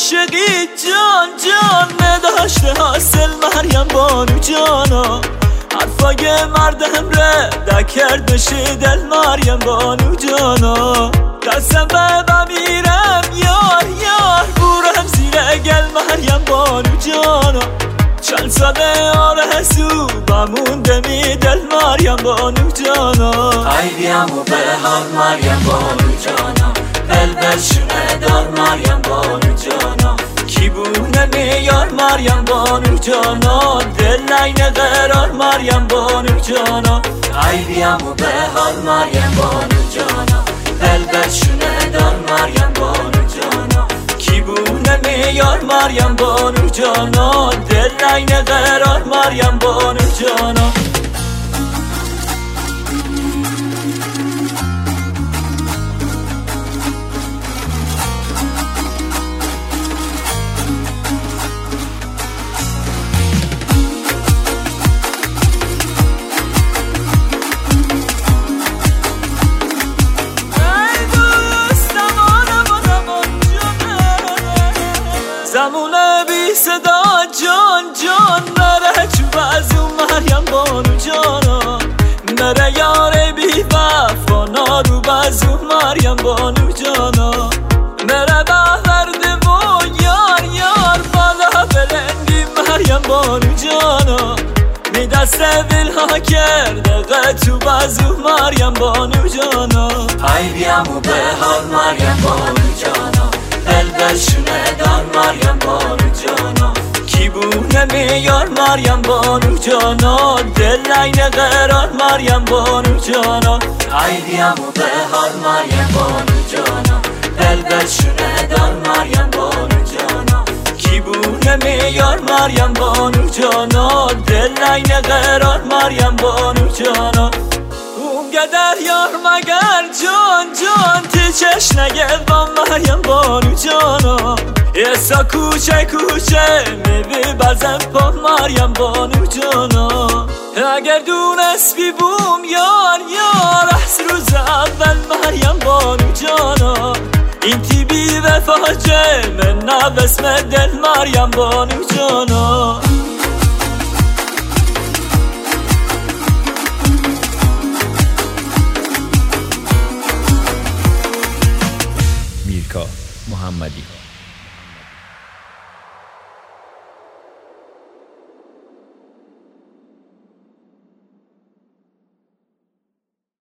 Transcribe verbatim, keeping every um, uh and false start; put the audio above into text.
عاشقی جان جان نداشته حاصل مریم بانو جانا حرفای مردم ره دکرد بشه دل مریم بانو جانا دستم به بمیرم یار یار بورم زیر گل مریم بانو جانا چند ساله آرزو بمونده می دل مریم بانو جانا ای بیامو به حال مریم بانو جانا بلبل شونه دار مریم بانو جانا کی بونه میار مریم بانو جانا دل نین قرار مریم بانو جانا ای بیامو به حال مریم بانو جانا بلبل شونه دار مریم بانو جانا کی بونه میار مریم بانو جانا دل نین قرار مریم بانو جانا زمونه بی صدا جان جان نره چوب از اون مریم بانو جانا نره یاره بی وفا نارو باز اون مریم بانو جانا نره بهورده و یار یار بالا بلندی مریم بانو جانا می دست دلها کرده قطوب از اون مریم بانو جانا ای بیامو به حال مریم بانو جانا بلبل شونه دار مریم بانو جانا کی بونه میار مریم بانو جانا دل نین قرار مریم بانو جانا ای بیامو به حال مریم بانو جانا بلبل شونه دار مریم بانو جانا کی بونه میار مریم بانو جانا دل نین قرار مریم بانو جانا اونقدر یار مگر جان جان تی چش نگه با مریم بانو جانا ایسا کوچه کوچه میبی بزن پا مریم بانو جانا اگر دونست بی بوم یار یار احس روز اول مریم بانو جانا این تی بی وفاجه من نبسم دل مریم بانو جانا میرکا محمدی.